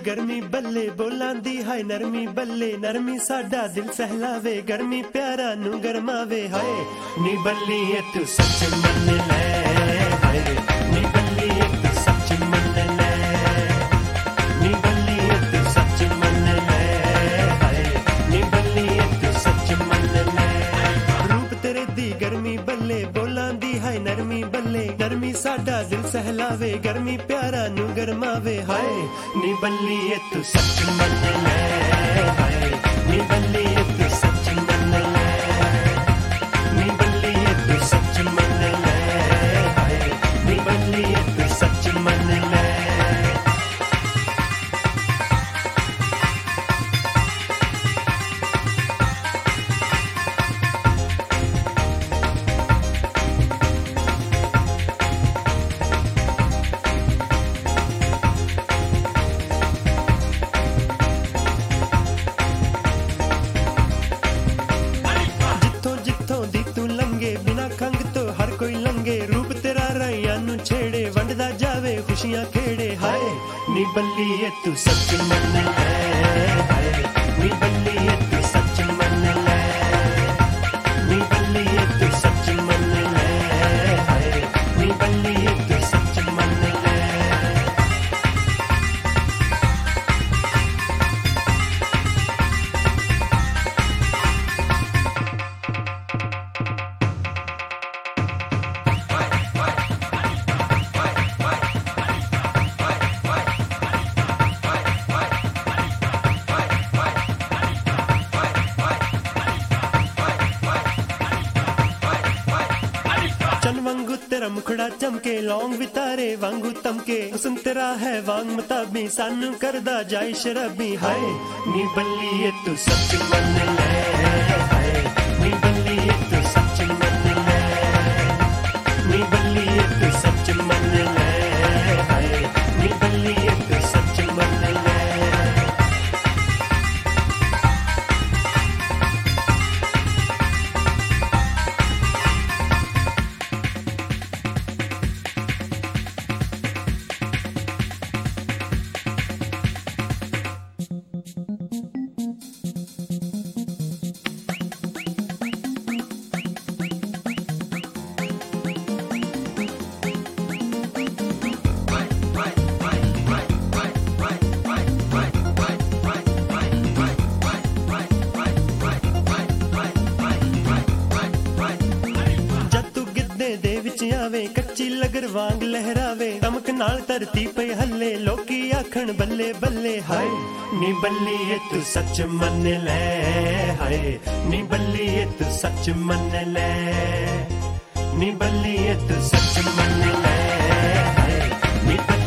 गर्मी बल्ले बोलां दी हाय नरमी बल्ले नरमी साडा दिल सहलावे गर्मी प्यारा नू गरमावे हाय नी बल्ली ए तू सच मन ले हाय नी बल्ली ए तू सच मन ले नी बल्ली ए तू सच मन ले हाय नी बल्ली ए तू सच मन ले रूप तेरे दी गर्मी बल्ले बोलां दी हाय नरमी बल्ले नरमी साडा दिल सहलावे गर्मी प्यारा नू गरमावे हाय नी बल्ली ए तू सच मन ले हाय नी बल्ली ए तू सच मन ले नी बल्ली ए तू सच मन ले हाय नी बल्ली ए तू सच मन ले बिना खंग तो हर कोई लंगे रूप तेरा राइयां नु छेड़े वंडदा जावे खुशियां खेड़े हाय नी बल्ली ए तू सच मन ले हाय नी बल्ली ए तू सच मन ले नी बल्ली ए तू सच मन ले हाय नी बल्ली ए तू सच मन ले चन वांगू तेरा मुखड़ा चमके लौंग वितारे वांगू तमके हुस्न तेरा है वांग मताबी सानू करदा जाए शराबी हाय नी बल्ली ए तू सच मन ले हाय नी बल्ली ए तू सच मन ले नी बल्ली ए तू सच मन ले हाय नी बल्ली ए तू सच मन ले दे विच आवे कच्ची लगर वांग लहरावे तमक नाल धरती पे हल्ले लोकी आखण बल्ले बल्ले हाय नी बल्ली ए तू सच मन ले हाय नी बल्ली ए तू सच मन ले नी बल्ली ए तू सच मन ले हाय नी